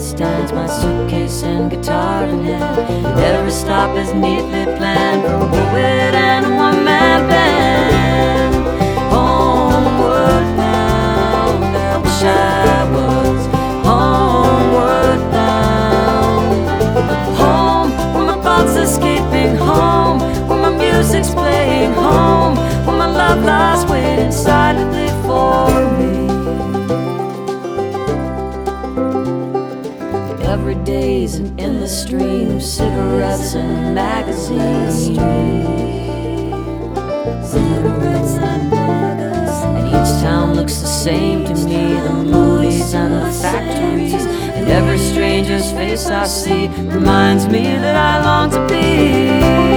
stands my suitcase and guitar in hand. Every stop is neatly planned for a poet and a one-man band. Homeward bound, I wish I was homeward bound. Home, where my thoughts escaping, home where my music's playing, home where my love lies waiting silently for me. Every day's an endless stream of cigarettes and magazines. And each town looks the same to me, the movies and the factories. And every stranger's face I see reminds me that I long to be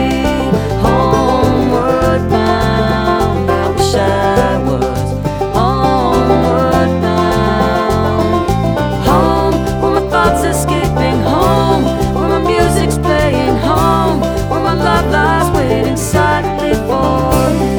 homeward bound. I wish I was homeward bound. Home, where my thoughts escaping, home where my music's playing, home where my love lies waiting silently for me.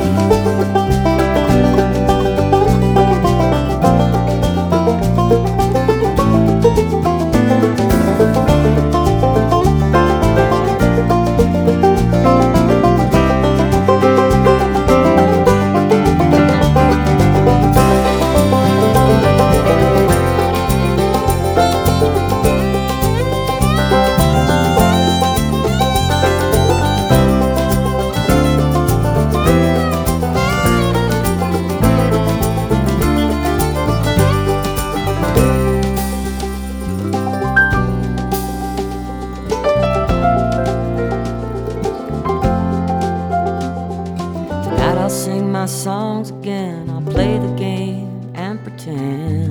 I'll sing my songs again, I'll play the game and pretend.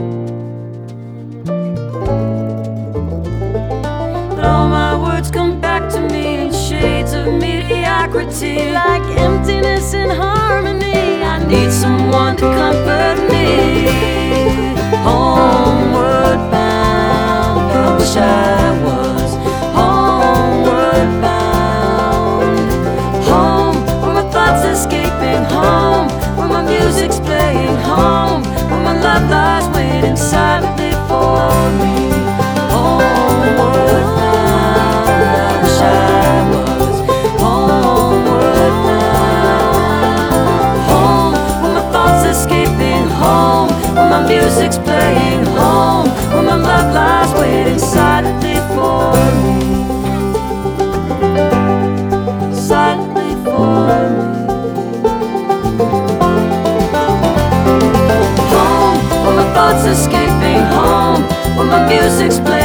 But all my words come back to me in shades of mediocrity, like emptiness in harmony. I need someone to comfort me. Homeward bound, I wish I was homeward bound. Home, where my thoughts escaping, home where my music's playing, home where my love lies waiting silently for me. Homeward bound, I wish I was homeward bound. Home where my thoughts escaping, home where my music's playing, home where my love lies waiting silently for me. Silently for me. Home, where my thoughts escaping, home where my music's playing.